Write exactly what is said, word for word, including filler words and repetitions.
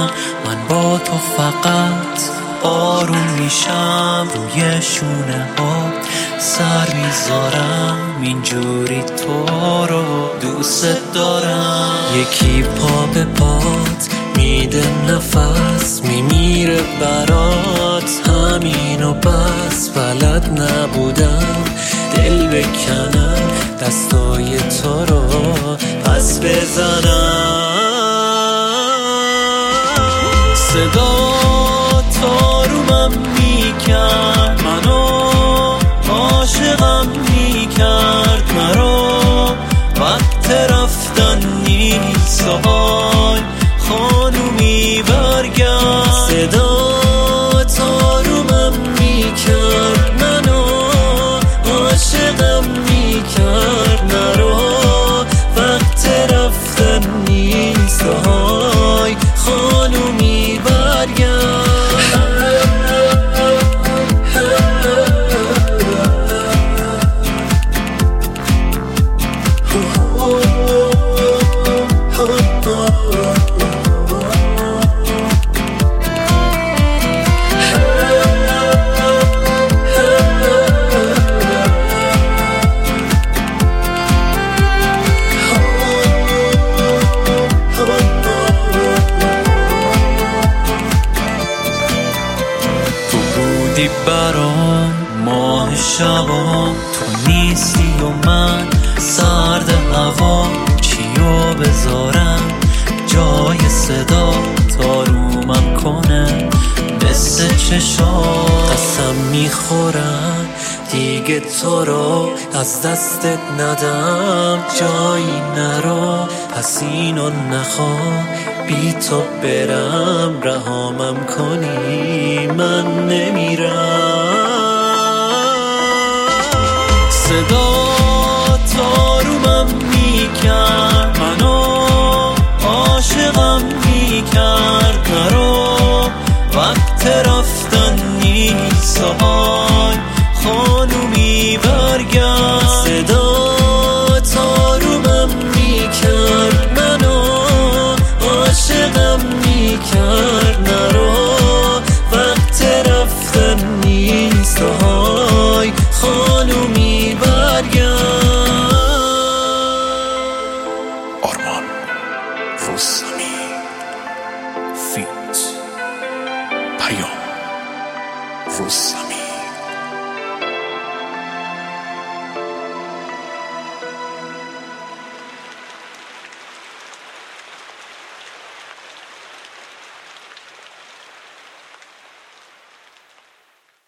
میشم، من با تو فقط آروم میشم. روی شونه ها سر میذارم، اینجوری تو رو دوست دارم. یکی پا به پات میده نفس، میمیره برات، همین و بس. بلد نبودم دل بکنم، دستای تو رو پس بزنم. صدا تو رو من میکرد، منو عاشقم میکرد مرا. وقت رفتن نیست، های خانومی برگرد. صدا تو رو من میکرد، منو عاشقم میکرد مرا. وقت رفتن نیست، های خانومی برگرد. دی برام ماه شبام، تو نیستی و من سرد هوا. چیو بذارم جای صدا تا رومم کنه مثل چشا. قسم میخورم دیگه تو رو از دستت ندم، جایی نرو پس اینو نخواه. بی تو برم رهامم کنی من نمیرم. صدا تو رو من میکرد، منو عاشقم میکرد مرا. وقت رفتن نیست، های خانومی برگرد. صدا تو رو من میکرد، منو عاشقم میکرد مرا. وقت رفتن نیست، های خانومی برگرد. آرمان رستمی فیت پیام رستمی.